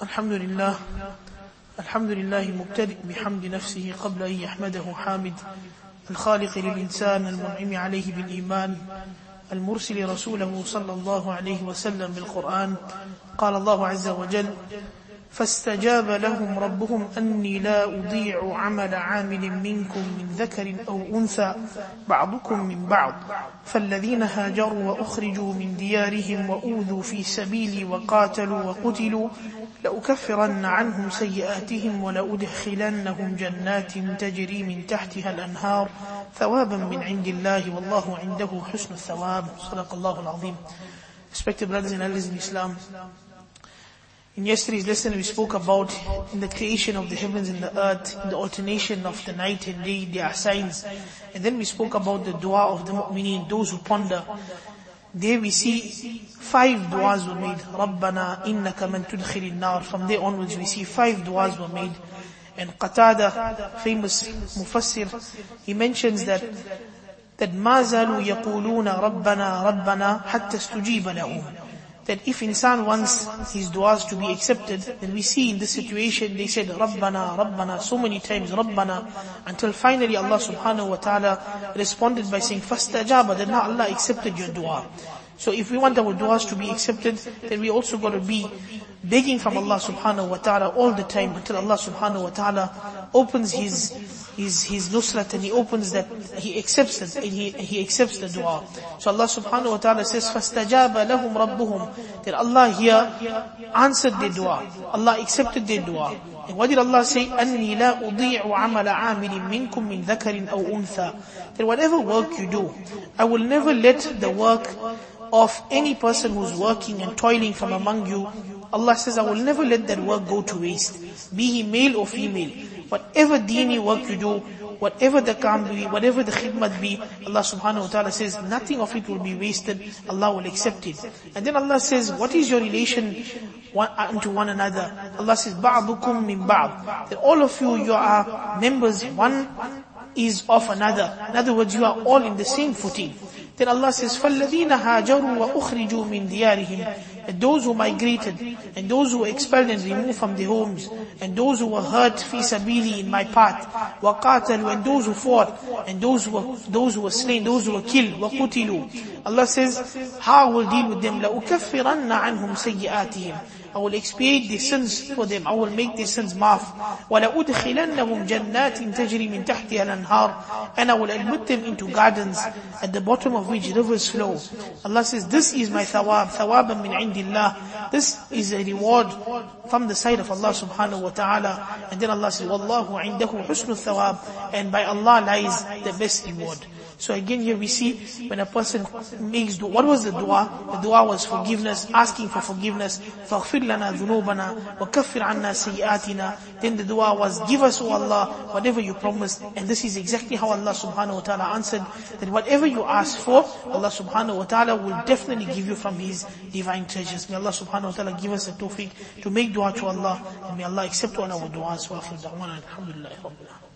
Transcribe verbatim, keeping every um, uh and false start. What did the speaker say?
الحمد لله الحمد لله مبتدئ بحمد نفسه قبل أن يحمده حامد الخالق للإنسان المنعم عليه بالإيمان المرسل رسوله صلى الله عليه وسلم بالقرآن. قال الله عز وجل: فاستجاب لهم ربهم أني لا أضيع عمل عامل منكم من ذكر أو أنثى بعضكم من بعض فالذين هاجروا وأخرجوا من ديارهم وأوذوا في سبيلي وقاتلوا وقتلوا لأكفرن عنهم سيئاتهم ولأدخلنهم جنات تجري من تحتها الأنهار ثوابا من عند الله والله عنده حسن الثواب. صدق الله العظيم. Respected brothers and elders in Islam, in yesterday's lesson we spoke about in the creation of the heavens and the earth, in the alternation of the night and day, there are signs. And then we spoke about the dua of the mu'mineen, those who ponder. There we see five du'as were made. Rabbana innaka man tudkhilin nar. From there onwards we see five du'as were made. And Qatada, famous mufassir, he mentions that that ma zalu yaquluna rabbana rabbana hatta stujiba lahum. That if insan wants his du'as to be accepted, then we see in this situation they said Rabbana, Rabbana so many times, Rabbana, until finally Allah subhanahu wa ta'ala responded by saying Fastajaba, that now Allah accepted your dua. So if we want our du'as to be accepted, then we also got to be begging from Allah subhanahu wa ta'ala all the time until Allah subhanahu wa ta'ala opens his his his nusrat and he opens that, he accepts it, and he, he accepts the dua. So Allah subhanahu wa ta'ala says, فَاسْتَجَابَ لَهُمْ رَبُّهُمْ, that Allah here answered their dua. Allah accepted their dua. And what did Allah say? أَنِّي لَا أُضِيعُ عَمَلَ عَامِلٍ مِّنْكُمْ مِّنْ ذَكَرٍ أَوْ أُنْثَى, that whatever work you do, I will never let the work of any person who's working and toiling from among you, Allah says, I will never let that work go to waste, be he male or female. Whatever deeni work you do, whatever the kam be, whatever the khidmat be, Allah subhanahu wa ta'ala says, nothing of it will be wasted, Allah will accept it. And then Allah says, what is your relation one, unto one another? Allah says, ba'dukum min ba'd, that all of you, you are members, one is of another. In other words, you are all in the same footing. Then Allah says, فَالَّذِينَ هَاجَرُوا وَأُخْرِجُوا مِنْ دِيَارِهِمْ, and those who migrated, and those who were expelled and removed from their homes, and those who were hurt fi sabili, in my path, وَقَاتَلُوا, and those who fought, and those who were, those who were slain, those who were killed, وَقُتِلُوا. Allah says, how I will deal with them? لَأُكَفِّرَنَّ عَنْهُمْ سَيِّئَاتِهِمْ, I will expiate their sins for them, I will make their sins maaf. وَلَأُدْخِلَنَّهُمْ جَنَّاتٍ تَجْرِي مِنْ تَحْتِهَا الْأَنْهَارِ, and I will admit them into gardens at the bottom of which rivers flow. Allah says, this is my thawab, thawaban min indillah. This is a reward from the side of Allah subhanahu wa ta'ala. And then Allah says, Wallahu indahu husnul thawab, and by Allah lies the best reward. So again here we see when a person makes dua, what was the dua? The dua was forgiveness, asking for forgiveness. فَاغْفِرْ لَنَا ذُنُوبَنَا وَكَفِّرْ عَنَّا سَيِّئَاتِنَا. Then the dua was, give us, O Allah, whatever you promised. And this is exactly how Allah subhanahu wa ta'ala answered, that whatever you ask for, Allah subhanahu wa ta'ala will definitely give you from His divine treasures. May Allah subhanahu wa ta'ala give us a tawfiq to make dua to Allah, and may Allah accept all our duas. Wa akhir da'wana alhamdulillahi rabbil alamin.